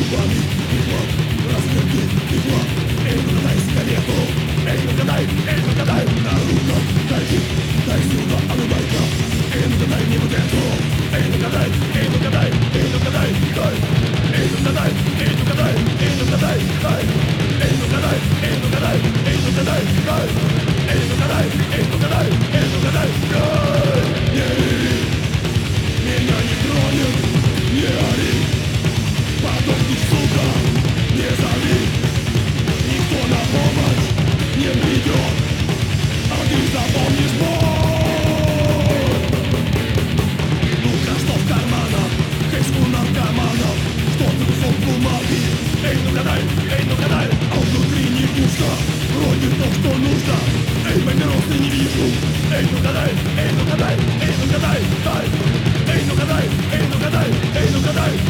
губами бегло, разверни бегло. Эй, ну дай сигарету, эй, ну дай, на руках, дай хит, дай сюда, а ну дай-ка. Эй, ну дай мне вот эту, эй, ну дай, эй, ну дай, эй, ну дай, дай. Эй, ну дай, эй, ну дай, эй, ну дай, дай. Эй, ну дай, эй, ну дай, эй, ну дай, дай. Эй, ну дай, эй, ну дай, эй, ну дай, дай. Меня не тронет, не ори. Подохни, сука, не зови. Никто на помощь не придет, а ты запомнишь боль. Ну-ка, что в карманах, хэшку наркоманов, что ты кусок бумаги. Эй, ну-ка дай, а внутри не пусто, вроде то, что нужно. Эй, папиросы не вижу. Эй, ну-ка дай, эй, ну-ка дай, эй, ну-ка дай, дай. Эй, ну-ка дай, эй, ну-ка дай, эй, ну-ка дай.